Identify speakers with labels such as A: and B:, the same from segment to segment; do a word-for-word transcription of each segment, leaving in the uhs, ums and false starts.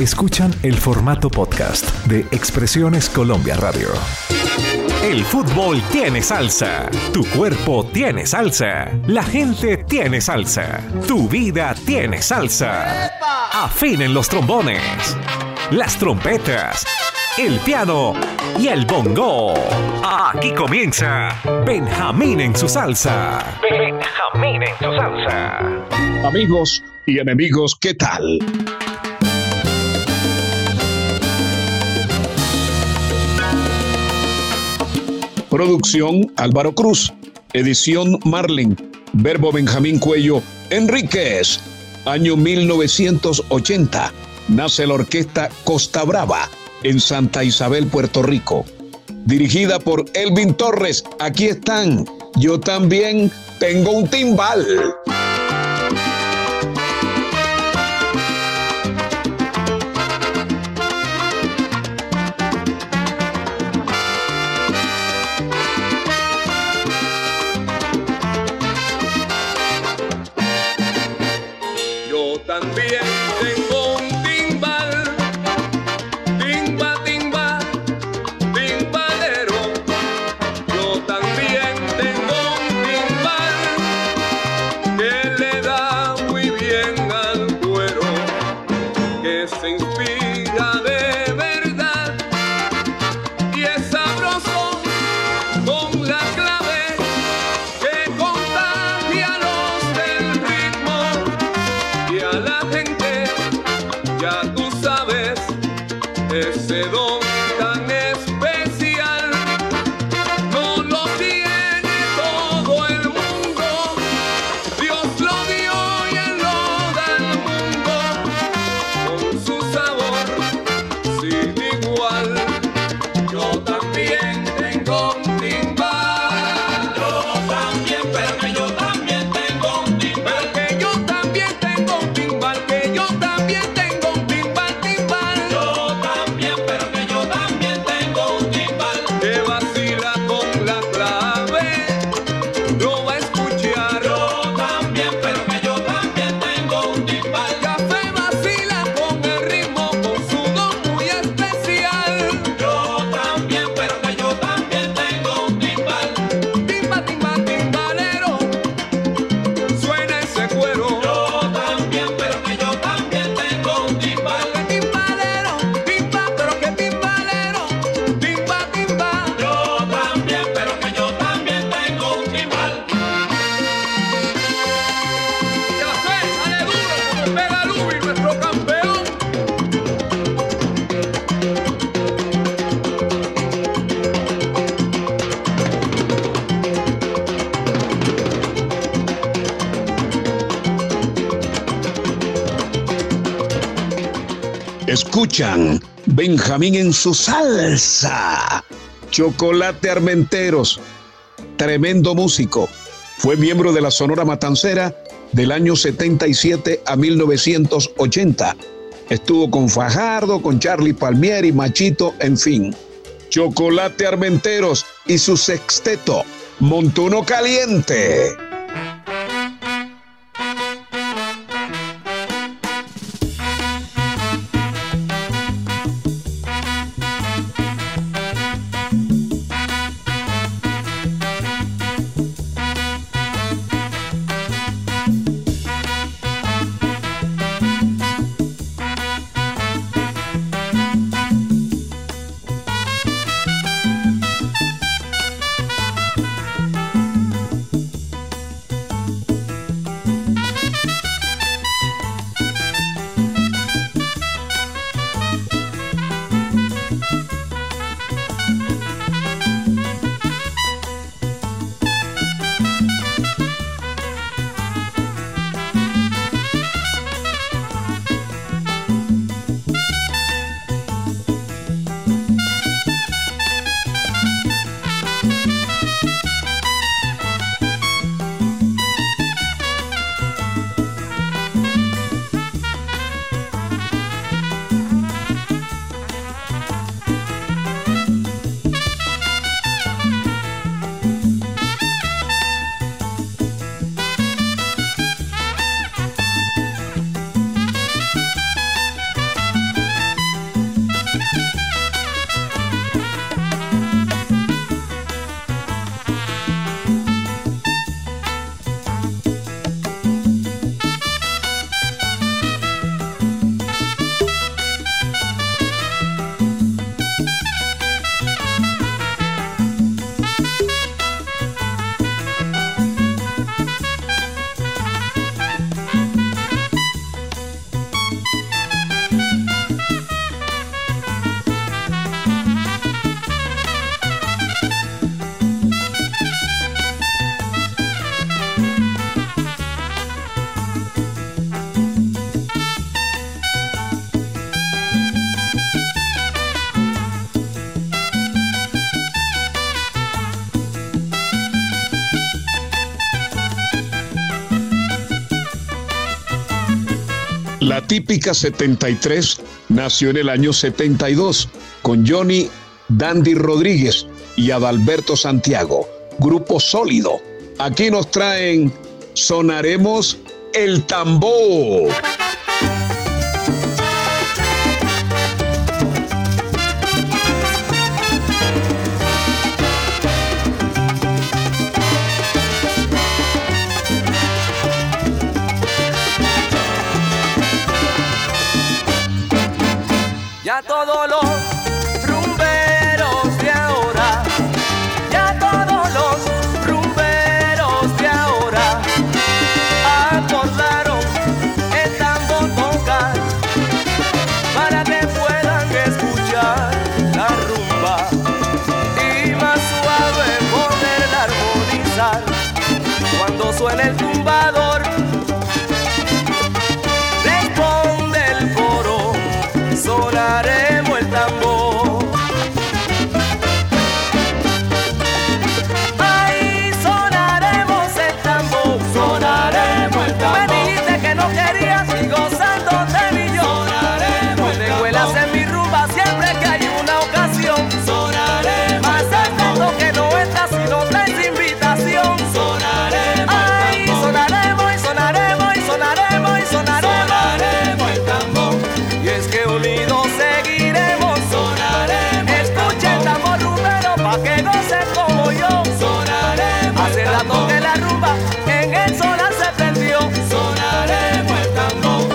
A: Escuchan el formato podcast de Expresiones Colombia Radio. El fútbol tiene salsa, tu cuerpo tiene salsa, la gente tiene salsa, tu vida tiene salsa. Afinen los trombones, las trompetas, el piano y el bongo. Aquí comienza Benjamín en su salsa. Benjamín en su salsa.
B: Amigos y enemigos, ¿qué tal? Producción Álvaro Cruz, edición Marlin, verbo Benjamín Cuello Enríquez. Año mil novecientos ochenta, nace la orquesta Costa Brava en Santa Isabel, Puerto Rico. Dirigida por Elvin Torres, aquí están, yo también tengo un timbal.
C: También tengo un timbal, timba, timba, timbalero. Yo también tengo un timbal que le da muy bien al cuero, que se inspira de verdad y es sabroso con la clave que contagia los del ritmo y a la gente, ya tú sabes, ese don tan especial no lo tiene todo el mundo. Dios lo dio y Él lo da al mundo con su sabor sin igual. Yo también tengo un timbal. Yo también, pero que yo también tengo un timbal. Pero que yo también tengo un timbal. Que yo también tengo un timbal, timbal. Yo también, pero que yo también tengo un timbal. Que vacila con la clave, no va a escuchar. Yo también, pero que yo también tengo un timbal. Café vacila con el ritmo, con su don muy especial. Yo también, pero que yo también tengo un timbal. Timba, timba, timbalero, suena ese cuero. Yo también, pero que yo también tengo un timbal. Que timbalero, timba, pero que timbalero, timba, timba. Yo también, pero que yo también tengo un timbal. Café, dale duro, como pega Lubi, nuestro campeón.
B: Escuchan Benjamín en su salsa. Chocolate Armenteros, tremendo músico. Fue miembro de la Sonora Matancera del año setenta y siete a mil novecientos ochenta. Estuvo con Fajardo, con Charlie Palmieri, Machito, en fin. Chocolate Armenteros y su sexteto, Montuno Caliente. La típica setenta y tres nació en el año setenta y dos con Johnny Dandy Rodríguez y Adalberto Santiago, grupo sólido. Aquí nos traen Sonaremos el Tambor.
C: Ya todos los rumberos de ahora, ya todos los rumberos de ahora acordaron el tambor tocar para que puedan escuchar la rumba y más suave poderla armonizar cuando suene el tumbador. Responde el coro, sonaremos el tambor. Ay, sonaremos el tambor. Sonaremos el tambor. Me dijiste que no querías y gozándote vi yo. Sonaremos el tambor. Te vuelas en mi rumba siempre que hay una ocasión. Sonaremos más el tambor. Que no estás si no traes invitación. Sonaremos Ay, el tambor. Sonaremos y sonaremos y sonaremos y sonaremos. Sonaremos el tambor. Y es que unidos seguiremos, sonaremos. Escucha el tambor rumbero pa' que gocen como yo. Sonaremos. Hace rato que la rumba en el solar se prendió. Sonaremos el tambor.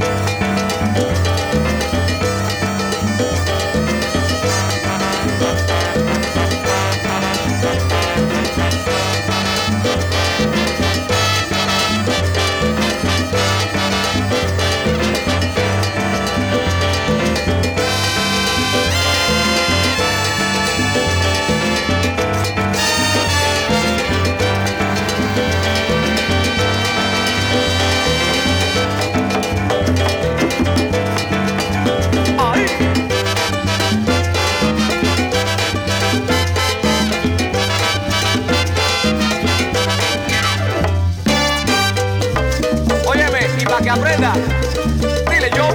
C: Que aprenda, dile yo.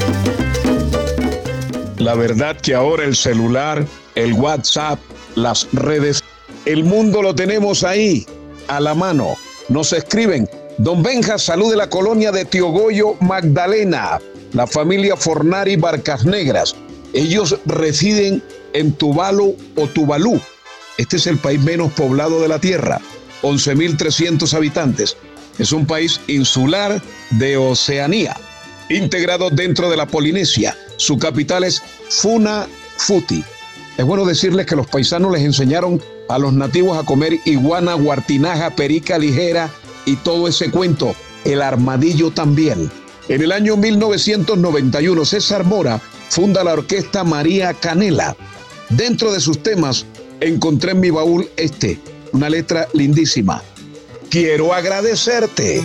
B: La verdad que ahora el celular, el WhatsApp, las redes, el mundo lo tenemos ahí, a la mano. Nos escriben: Don Benja, salud de la colonia de Tiogoyo, Magdalena, la familia Fornari Barcas Negras. Ellos residen en Tuvalu o Tuvalu. Este es el país menos poblado de la tierra, once mil trescientos habitantes. Es un país insular de Oceanía, integrado dentro de la Polinesia. Su capital es Funafuti. Es bueno decirles que los paisanos les enseñaron a los nativos a comer iguana, guartinaja, perica ligera y todo ese cuento, el armadillo también. En el año mil novecientos noventa y uno, César Mora funda la orquesta María Canela. Dentro de sus temas encontré en mi baúl este, una letra lindísima. Quiero agradecerte.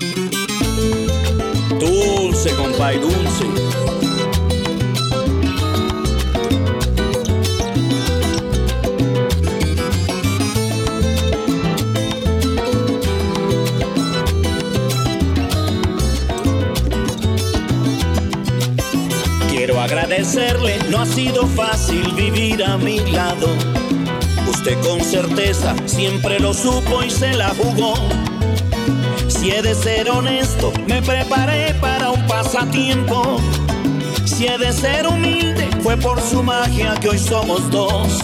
D: Dulce, compay, dulce. Quiero agradecerle, no ha sido fácil vivir a mi lado. Usted con certeza siempre lo supo y se la jugó. Si he de ser honesto, me preparé para un pasatiempo. Si he de ser humilde, fue por su magia que hoy somos dos.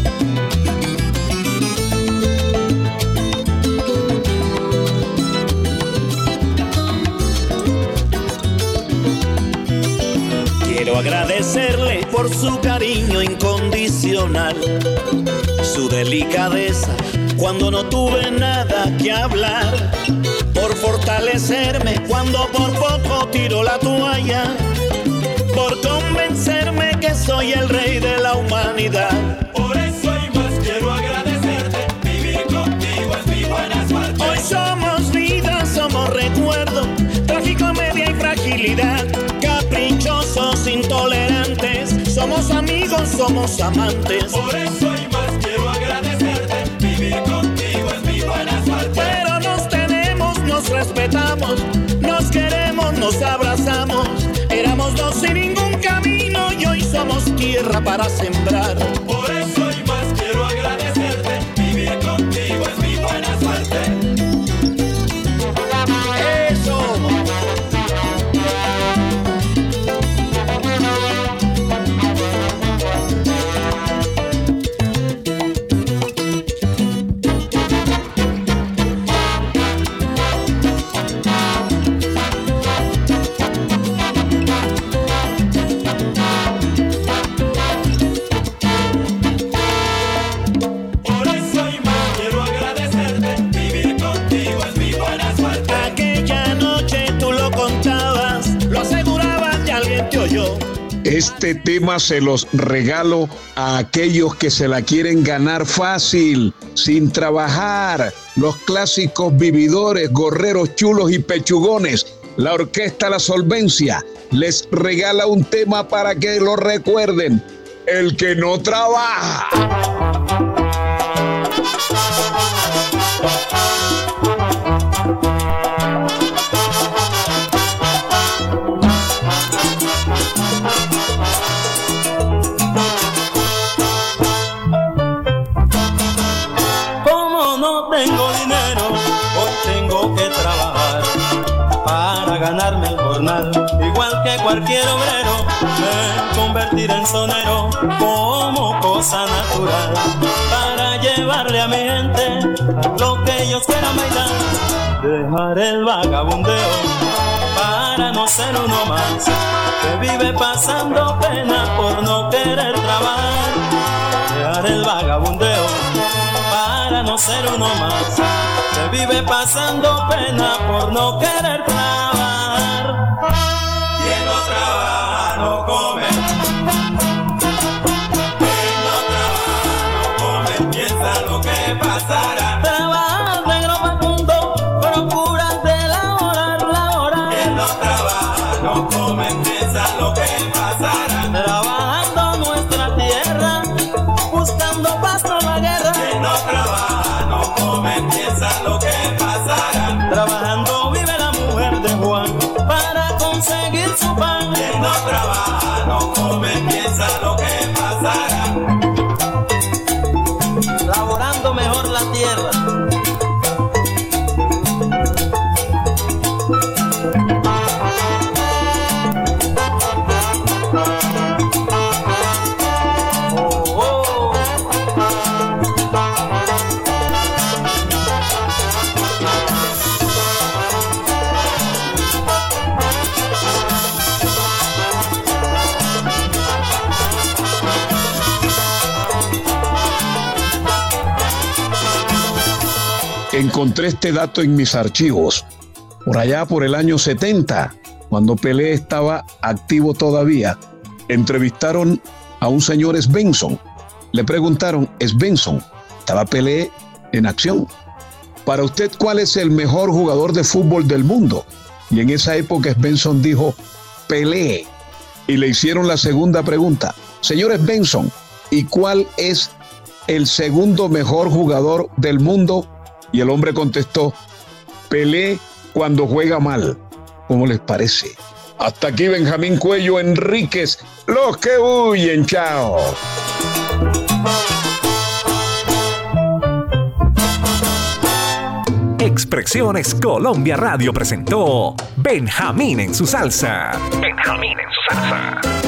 D: Quiero agradecerle por su cariño incondicional, su delicadeza cuando no tuve nada que hablar, por fortalecerme cuando por poco tiro la toalla, por convencerme que soy el rey de la humanidad.
E: Por eso y más quiero agradecerte, vivir contigo es mi buena suerte.
D: Hoy somos vida, somos recuerdo, tragicomedia y fragilidad, caprichosos, intolerantes, somos amigos, somos amantes.
E: Por eso y más quiero agradecerte, vivir contigo es mi buena suerte.
D: Pero nos tenemos, nos respetamos, no nos queremos, nos abrazamos. Éramos dos sin ningún camino y hoy somos tierra para sembrar.
E: Por eso y más quiero agradecerte. Vivir contigo es mi buena suerte.
D: Eso.
B: Este tema se los regalo a aquellos que se la quieren ganar fácil, sin trabajar. Los clásicos vividores, gorreros chulos y pechugones. La orquesta La Solvencia les regala un tema para que lo recuerden. El que no trabaja.
F: Ganarme el jornal, igual que cualquier obrero, me convertir en sonero como cosa natural, para llevarle a mi gente lo que ellos quieran bailar, dejar el vagabundeo para no ser uno más, que vive pasando pena por no querer trabajar, dejar el vagabundeo para no ser uno más, que vive pasando pena por no querer trabajar.
E: Quien no trabaja no come. Quien no trabaja no come. Piensa lo que pasará.
F: Trabaja negro Facundo, procura de laborar, laborar.
E: Quien no trabaja no come. Piensa lo que pasará.
F: Trabajando nuestra tierra, buscando paz no la guerra.
E: Quien no trabaja no come. Piensa lo que pasará.
F: Trabajando vive la mujer de Juan para conseguir su pan.
E: Quien no trabaja no come, piensa lo que pasará.
F: Laborando mejor la tierra.
B: Encontré este dato en mis archivos. Por allá por el año setenta, cuando Pelé estaba activo todavía, entrevistaron a un señor Svensson. Le preguntaron, Svensson, estaba Pelé en acción. Para usted, ¿cuál es el mejor jugador de fútbol del mundo? Y en esa época Svensson dijo, Pelé. Y le hicieron la segunda pregunta, señor Svensson, ¿y cuál es el segundo mejor jugador del mundo? Y el hombre contestó, Pelé cuando juega mal. ¿Cómo les parece? Hasta aquí Benjamín Cuello Enríquez, los que huyen, chao.
A: Expresiones Colombia Radio presentó Benjamín en su salsa. Benjamín en su salsa.